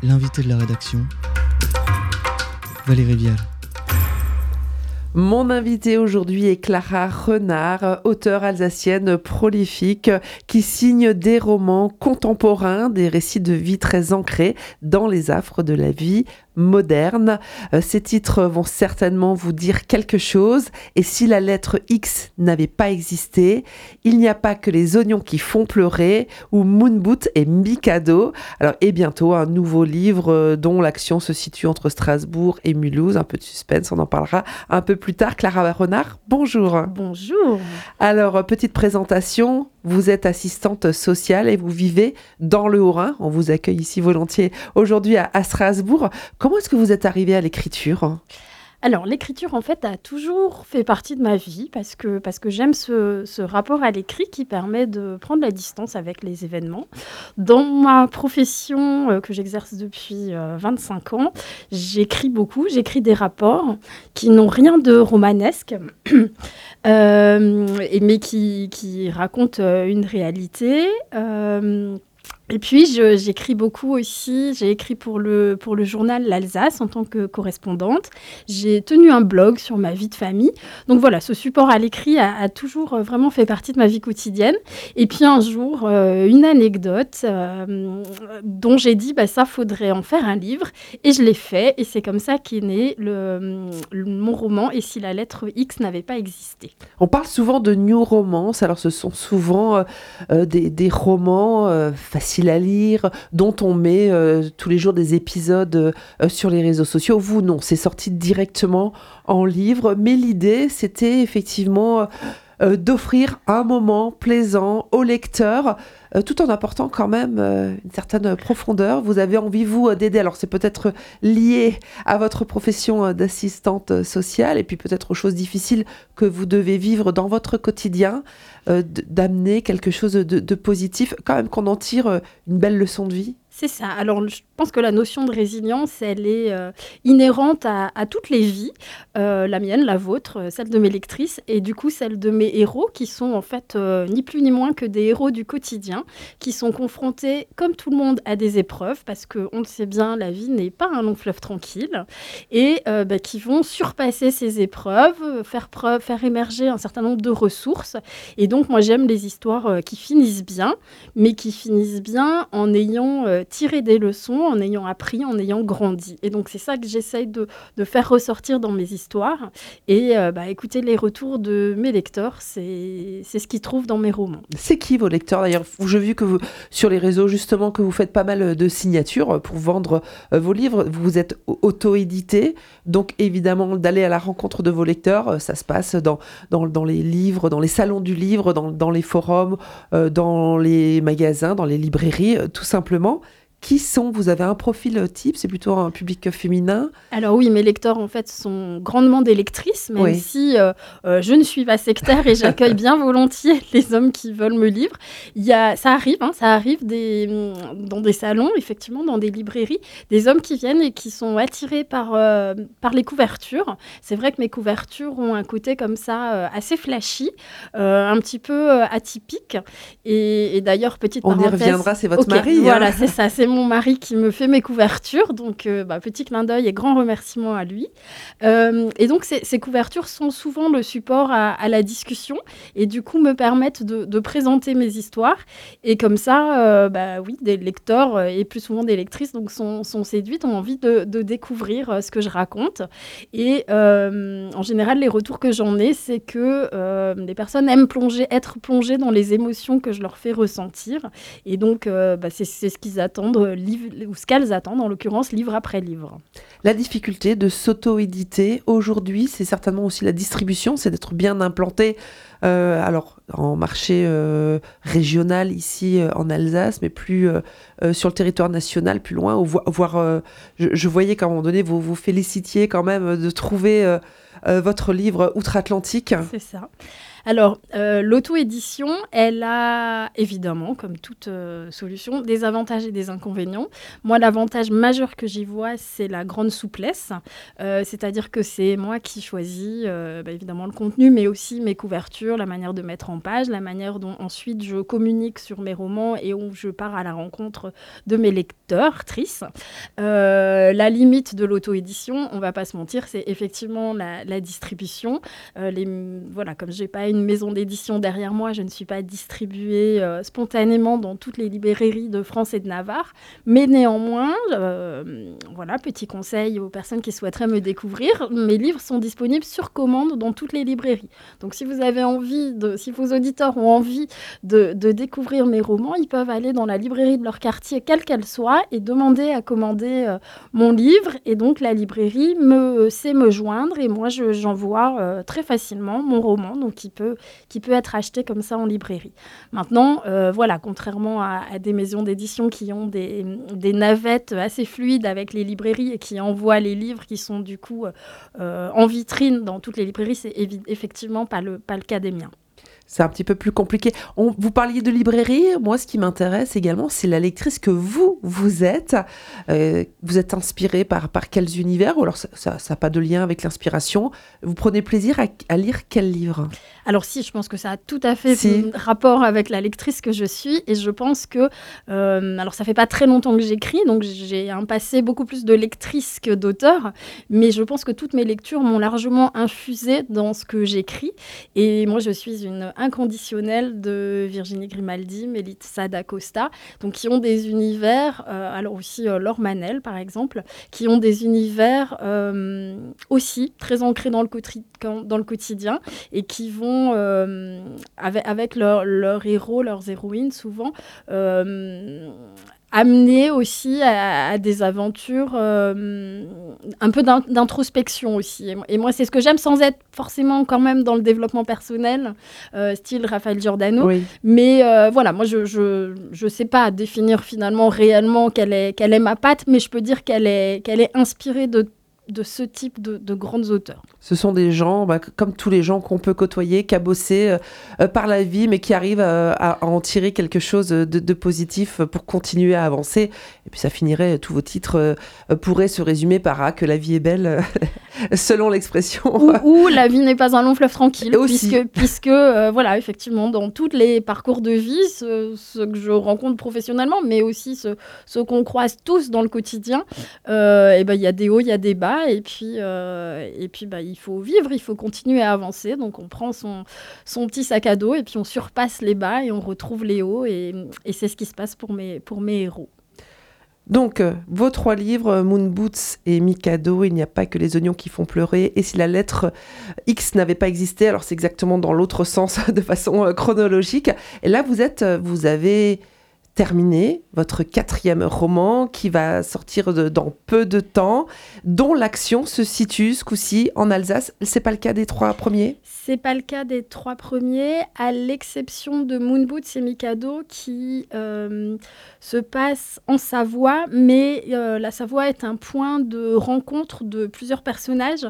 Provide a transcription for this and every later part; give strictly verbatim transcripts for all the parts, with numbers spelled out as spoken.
L'invité de la rédaction, Valérie Vial. Mon invitée aujourd'hui est Clara Renard, auteure alsacienne prolifique qui signe des romans contemporains, des récits de vie très ancrés dans les affres de la vie moderne. Euh, ces titres vont certainement vous dire quelque chose. Et si la lettre X n'avait pas existé, il n'y a pas que les oignons qui font pleurer ou Moon Boot et Mikado. Alors, et bientôt un nouveau livre euh, dont l'action se situe entre Strasbourg et Mulhouse. Un peu de suspense, on en parlera un peu plus tard. Clara Renard, bonjour. Bonjour. Alors, petite présentation. Vous êtes assistante sociale et vous vivez dans le Haut-Rhin. On vous accueille ici volontiers aujourd'hui à, à Strasbourg. Comment est-ce que vous êtes arrivée à l'écriture ? Alors, l'écriture, en fait, a toujours fait partie de ma vie parce que, parce que j'aime ce, ce rapport à l'écrit qui permet de prendre la distance avec les événements. Dans ma profession euh, que j'exerce depuis euh, vingt-cinq ans, j'écris beaucoup, j'écris des rapports qui n'ont rien de romanesque, euh, et, mais qui, qui racontent euh, une réalité. Euh, Et puis, je, j'écris beaucoup aussi. J'ai écrit pour le, pour le journal L'Alsace en tant que correspondante. J'ai tenu un blog sur ma vie de famille. Donc voilà, ce support à l'écrit a, a toujours vraiment fait partie de ma vie quotidienne. Et puis un jour, euh, une anecdote euh, dont j'ai dit, bah, ça, faudrait en faire un livre. Et je l'ai fait. Et c'est comme ça qu'est né le, le, mon roman « Et si la lettre X n'avait pas existé ». On parle souvent de new romance. Alors, ce sont souvent euh, euh, des, des romans euh, faciles à lire, dont on met euh, tous les jours des épisodes euh, sur les réseaux sociaux. Vous, non, c'est sorti directement en livre. Mais l'idée, c'était effectivement euh, d'offrir un moment plaisant au lecteur, euh, tout en apportant quand même euh, une certaine profondeur. Vous avez envie, vous, d'aider. Alors, c'est peut-être lié à votre profession d'assistante sociale et puis peut-être aux choses difficiles que vous devez vivre dans votre quotidien, euh, d'amener quelque chose de, de positif, quand même qu'on en tire une belle leçon de vie. C'est ça. Alors, je pense que la notion de résilience, elle est euh, inhérente à, à toutes les vies, euh, la mienne, la vôtre, celle de mes lectrices, et du coup, celle de mes héros, qui sont en fait euh, ni plus ni moins que des héros du quotidien, qui sont confrontés, comme tout le monde, à des épreuves, parce qu'on le sait bien, la vie n'est pas un long fleuve tranquille, et euh, bah, qui vont surpasser ces épreuves, faire preuve, faire émerger un certain nombre de ressources. Et donc, moi, j'aime les histoires euh, qui finissent bien, mais qui finissent bien en ayant euh, tiré des leçons, en ayant appris, en ayant grandi. Et donc, c'est ça que j'essaye de, de faire ressortir dans mes histoires. Et euh, bah, écoutez, les retours de mes lecteurs, c'est, c'est ce qu'ils trouvent dans mes romans. C'est qui vos lecteurs d'ailleurs ? J'ai vu que vous, sur les réseaux, justement, que vous faites pas mal de signatures pour vendre euh, vos livres. Vous êtes auto-édité, donc évidemment, d'aller à la rencontre de vos lecteurs, ça se passe dans, dans, dans les livres, dans les salons du livre, dans, dans les forums, euh, dans les magasins, dans les librairies, euh, tout simplement. Qui sont ? Vous avez un profil type ? C'est plutôt un public féminin ? Alors oui, mes lecteurs, en fait, sont grandement des lectrices, même oui. si euh, euh, je ne suis pas sectaire et j'accueille bien volontiers les hommes qui veulent me lire. Il y a, ça arrive, hein, ça arrive des, dans des salons, effectivement, dans des librairies, des hommes qui viennent et qui sont attirés par, euh, par les couvertures. C'est vrai que mes couvertures ont un côté comme ça, euh, assez flashy, euh, un petit peu euh, atypique. Et, et d'ailleurs, petite On parenthèse... y reviendra, c'est votre okay, mari. Voilà, hein. c'est ça, c'est mon mari qui me fait mes couvertures, donc euh, bah, petit clin d'œil et grand remerciement à lui. Euh, et donc ces, ces couvertures sont souvent le support à, à la discussion et du coup me permettent de, de présenter mes histoires. Et comme ça, euh, bah, oui, des lecteurs euh, et plus souvent des lectrices donc, sont, sont séduites, ont envie de, de découvrir euh, ce que je raconte. Et euh, en général, les retours que j'en ai, c'est que euh, les personnes aiment plonger, être plongées dans les émotions que je leur fais ressentir. Et donc, euh, bah, c'est, c'est ce qu'ils attendent, livre, ou ce qu'elles attendent, en l'occurrence, livre après livre. La difficulté de s'auto-éditer aujourd'hui, c'est certainement aussi la distribution, c'est d'être bien implanté euh, alors, en marché euh, régional ici euh, en Alsace, mais plus euh, euh, sur le territoire national, plus loin. Ou vo- voire, euh, je, je voyais qu'à un moment donné, vous vous félicitiez quand même de trouver euh, euh, votre livre outre-Atlantique. C'est ça. Alors, euh, l'auto-édition, elle a évidemment, comme toute euh, solution, des avantages et des inconvénients. Moi, l'avantage majeur que j'y vois, c'est la grande souplesse. Euh, c'est-à-dire que c'est moi qui choisis, euh, bah, évidemment, le contenu, mais aussi mes couvertures, la manière de mettre en page, la manière dont ensuite je communique sur mes romans et où je pars à la rencontre de mes lecteurs, trices. Euh, la limite de l'auto-édition, on ne va pas se mentir, c'est effectivement la, la distribution. Euh, les, voilà, comme je n'ai pas une maison d'édition derrière moi, je ne suis pas distribuée euh, spontanément dans toutes les librairies de France et de Navarre. Mais néanmoins, euh, voilà, petit conseil aux personnes qui souhaiteraient me découvrir, mes livres sont disponibles sur commande dans toutes les librairies. Donc si vous avez envie, de, si vos auditeurs ont envie de, de découvrir mes romans, ils peuvent aller dans la librairie de leur quartier, quelle qu'elle soit, et demander à commander euh, mon livre. Et donc la librairie me, sait me joindre et moi je, j'envoie euh, très facilement mon roman, donc qui peut, qui peut être acheté comme ça en librairie. Maintenant, euh, voilà, contrairement à, à des maisons d'édition qui ont des, des navettes assez fluides avec les librairies et qui envoient les livres qui sont du coup euh, en vitrine dans toutes les librairies, c'est évi- effectivement pas le, pas le cas des miens. C'est un petit peu plus compliqué. On, vous parliez de librairie. Moi, ce qui m'intéresse également, c'est la lectrice que vous, vous êtes. Euh, vous êtes inspirée par, par quels univers? Ou alors, ça n'a pas de lien avec l'inspiration. Vous prenez plaisir à, à lire quel livre? Alors si, je pense que ça a tout à fait si. rapport avec la lectrice que je suis. Et je pense que... Euh, alors, ça fait pas très longtemps que j'écris, donc j'ai un passé beaucoup plus de lectrice que d'auteur. Mais je pense que toutes mes lectures m'ont largement infusé dans ce que j'écris. Et moi, je suis une inconditionnelle de Virginie Grimaldi, Melissa d'Acosta, donc qui ont des univers, euh, alors aussi euh, Laure Manel par exemple, qui ont des univers euh, aussi très ancrés dans le, cotri- dans le quotidien et qui vont, euh, avec, avec leurs leur héros, leurs héroïnes souvent, euh, amener aussi à, à des aventures, euh, un peu d'in- d'introspection aussi. Et, et moi, c'est ce que j'aime, sans être forcément quand même dans le développement personnel, euh, style Raphaël Giordano. Oui. Mais euh, voilà, moi, je je, je sais pas définir finalement réellement quelle est, quelle est ma patte, mais je peux dire qu'elle est, qu'elle est inspirée de de ce type de, de grandes auteurs. Ce sont des gens, bah, comme tous les gens qu'on peut côtoyer, cabossés euh, par la vie, mais qui arrivent euh, à, à en tirer quelque chose de, de positif pour continuer à avancer. Et puis ça finirait, tous vos titres euh, pourraient se résumer par « Ah, que la vie est belle », selon l'expression. Ou, ou « La vie n'est pas un long fleuve tranquille », aussi. puisque, puisque euh, voilà, effectivement, dans tous les parcours de vie, ceux, ceux que je rencontre professionnellement, mais aussi ceux, ceux qu'on croise tous dans le quotidien, euh, et ben, y a des hauts, il y a des bas, et puis, euh, et puis bah, il faut vivre, il faut continuer à avancer. Donc on prend son, son petit sac à dos et puis on surpasse les bas et on retrouve les hauts. Et, et c'est ce qui se passe pour mes, pour mes héros. Donc, euh, vos trois livres, Moon Boots et Mikado, Il n'y a pas que les oignons qui font pleurer. Et si la lettre X n'avait pas existé, alors c'est exactement dans l'autre sens, de façon euh, chronologique. Et là, vous êtes, vous avez terminé votre quatrième roman qui va sortir de, dans peu de temps, dont l'action se situe ce coup-ci en Alsace. C'est pas le cas des trois premiers ? C'est pas le cas des trois premiers, à l'exception de Moon Boots et Mikado qui euh, se passe en Savoie, mais euh, la Savoie est un point de rencontre de plusieurs personnages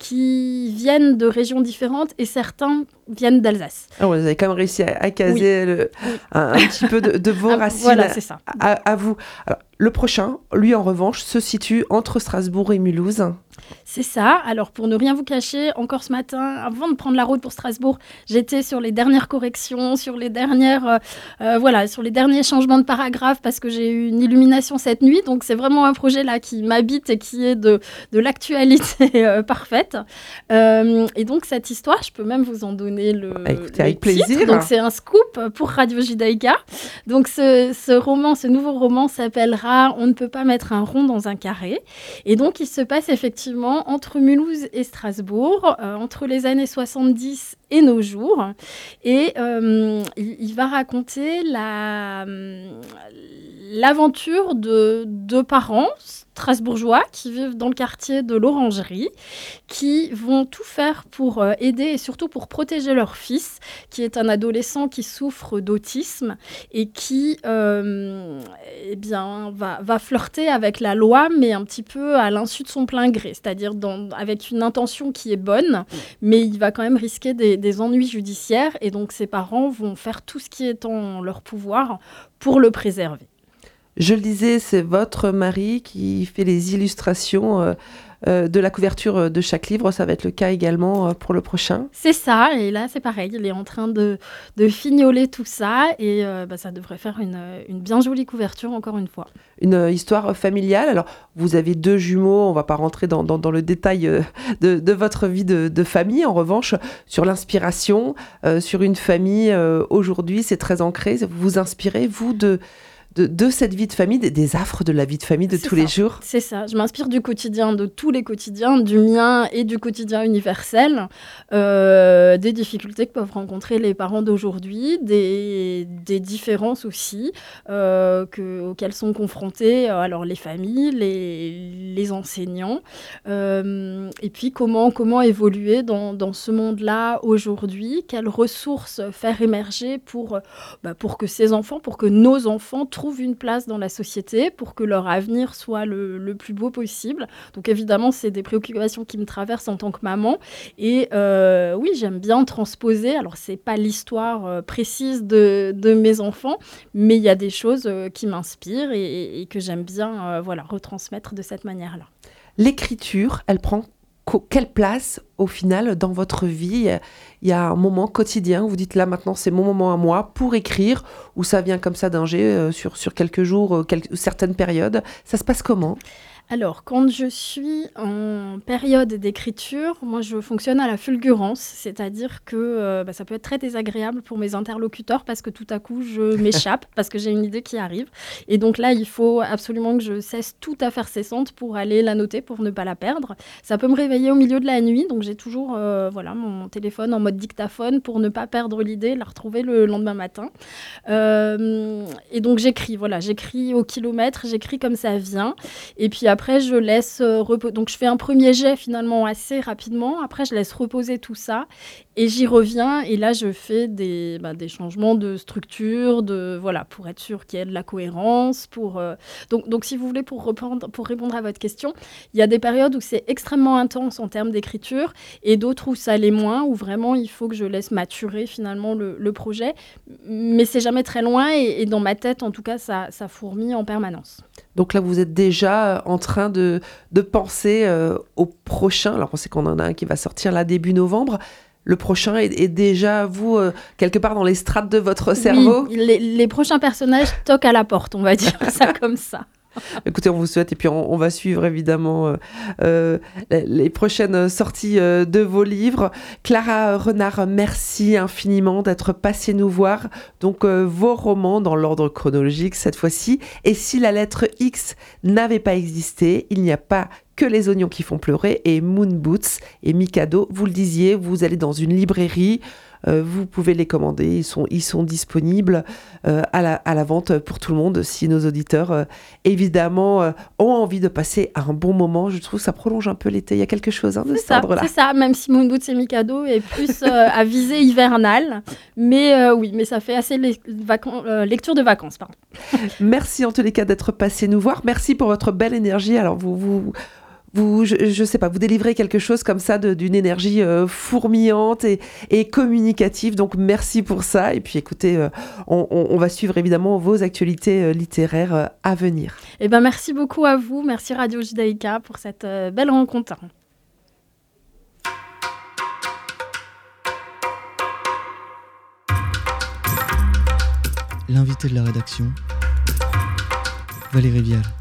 qui viennent de régions différentes et certains viennent d'Alsace. Ah ouais, vous avez quand même réussi à, à caser oui. Le, oui. un, un petit peu de, de vos racines voilà, c'est ça. À, à vous. Alors, le prochain, lui en revanche, se situe entre Strasbourg et Mulhouse. C'est ça. Alors, pour ne rien vous cacher, encore ce matin, avant de prendre la route pour Strasbourg, j'étais sur les dernières corrections, sur les dernières, euh, euh, voilà, sur les derniers changements de paragraphes parce que j'ai eu une illumination cette nuit. Donc, c'est vraiment un projet là qui m'habite et qui est de, de l'actualité euh, parfaite. Euh, et donc, cette histoire, je peux même vous en donner le, bah, écoutez, le avec titre. plaisir. Donc, c'est un scoop pour Radio Judaïka. Donc, ce, ce roman, ce nouveau roman s'appellera « On ne peut pas mettre un rond dans un carré ». Et donc, il se passe effectivement entre Mulhouse et Strasbourg, euh, entre les années soixante-dix et nos jours. Et euh, il, il va raconter la, l'aventure de deux parents strasbourgeois qui vivent dans le quartier de l'Orangerie, qui vont tout faire pour euh, aider et surtout pour protéger leur fils, qui est un adolescent qui souffre d'autisme et qui euh, eh bien, va, va flirter avec la loi, mais un petit peu à l'insu de son plein gré, c'est-à-dire dans, avec une intention qui est bonne, mais il va quand même risquer des, des ennuis judiciaires, et donc ses parents vont faire tout ce qui est en leur pouvoir pour le préserver. Je le disais, c'est votre mari qui fait les illustrations euh, euh, de la couverture de chaque livre. Ça va être le cas également euh, pour le prochain. C'est ça, et là c'est pareil, il est en train de, de fignoler tout ça, et euh, bah, ça devrait faire une, une bien jolie couverture encore une fois. Une euh, histoire familiale. Alors, vous avez deux jumeaux, on ne va pas rentrer dans, dans, dans le détail euh, de, de votre vie de, de famille. En revanche, sur l'inspiration, euh, sur une famille, euh, aujourd'hui, c'est très ancré. Vous vous inspirez, vous, de... De, de cette vie de famille, des, des affres de la vie de famille de c'est tous ça. les jours. C'est ça, je m'inspire du quotidien, de tous les quotidiens, du mien et du quotidien universel, euh, des difficultés que peuvent rencontrer les parents d'aujourd'hui, des, des différences aussi euh, que, auxquelles sont confrontés euh, alors les familles, les, les enseignants, euh, et puis comment, comment évoluer dans, dans ce monde-là aujourd'hui, quelles ressources faire émerger pour, bah, pour que ces enfants, pour que nos enfants trouvent une place dans la société, pour que leur avenir soit le, le plus beau possible. Donc évidemment, c'est des préoccupations qui me traversent en tant que maman. Et euh, oui, j'aime bien transposer. Alors, c'est pas l'histoire euh, précise de, de mes enfants, mais il y a des choses euh, qui m'inspirent et, et, et que j'aime bien euh, voilà, retransmettre de cette manière-là. L'écriture, elle prend co- quelle place au final dans votre vie ? Il y a un moment quotidien où vous dites là maintenant c'est mon moment à moi pour écrire, ou ça vient comme ça d'un jet euh, sur, sur quelques jours, euh, quelques, certaines périodes. Ça se passe comment ? Alors, quand je suis en période d'écriture, moi, je fonctionne à la fulgurance, c'est-à-dire que euh, bah, ça peut être très désagréable pour mes interlocuteurs parce que tout à coup, je m'échappe, parce que j'ai une idée qui arrive. Et donc là, il faut absolument que je cesse tout à faire cessante pour aller la noter, pour ne pas la perdre. Ça peut me réveiller au milieu de la nuit, donc j'ai toujours euh, voilà, mon téléphone en mode dictaphone pour ne pas perdre l'idée, la retrouver le lendemain matin. Euh, et donc, j'écris, voilà, j'écris au kilomètre, j'écris comme ça vient. Et puis après, Après, je laisse euh, reposer. Donc, je fais un premier jet finalement assez rapidement. Après, je laisse reposer tout ça et j'y reviens. Et là, je fais des, bah, des changements de structure, de, voilà, pour être sûr qu'il y ait de la cohérence. Pour, euh... donc, donc, si vous voulez, pour, reprendre, pour répondre à votre question, il y a des périodes où c'est extrêmement intense en termes d'écriture et d'autres où ça l'est moins, où vraiment il faut que je laisse maturer finalement le, le projet. Mais c'est jamais très loin et, et dans ma tête, en tout cas, ça, ça fourmille en permanence. Donc là, vous êtes déjà en train de, de penser euh, au prochain. Alors, on sait qu'on en a un qui va sortir là début novembre. Le prochain est, est déjà, vous, euh, quelque part dans les strates de votre cerveau. Oui, les, les prochains personnages toquent à la porte, on va dire ça comme ça. Écoutez, on vous souhaite, et puis on, on va suivre évidemment euh, euh, les prochaines sorties euh, de vos livres. Clara Renard, merci infiniment d'être passée nous voir. Donc euh, vos romans dans l'ordre chronologique cette fois-ci. Et si la lettre X n'avait pas existé, il n'y a pas que les oignons qui font pleurer, et Moon Boots et Mikado, vous le disiez, vous allez dans une librairie, euh, vous pouvez les commander, ils sont, ils sont disponibles euh, à, la, à la vente pour tout le monde, si nos auditeurs euh, évidemment euh, ont envie de passer un bon moment. Je trouve que ça prolonge un peu l'été, il y a quelque chose hein, de c'est cet ça, ordre-là. C'est ça, même si Moon Boots et Mikado est plus euh, à visée hivernale, mais euh, oui, mais ça fait assez le- vacan- euh, lecture de vacances, pardon. Merci en tous les cas d'être passé nous voir, merci pour votre belle énergie. Alors vous... vous Vous, je, je sais pas, vous délivrez quelque chose comme ça de, d'une énergie euh, fourmillante et, et communicative. Donc merci pour ça. Et puis écoutez, euh, on, on, on va suivre évidemment vos actualités euh, littéraires euh, à venir. Eh ben, merci beaucoup à vous, merci Radio Judaïka pour cette euh, belle rencontre. L'invité de la rédaction, Valérie Vial.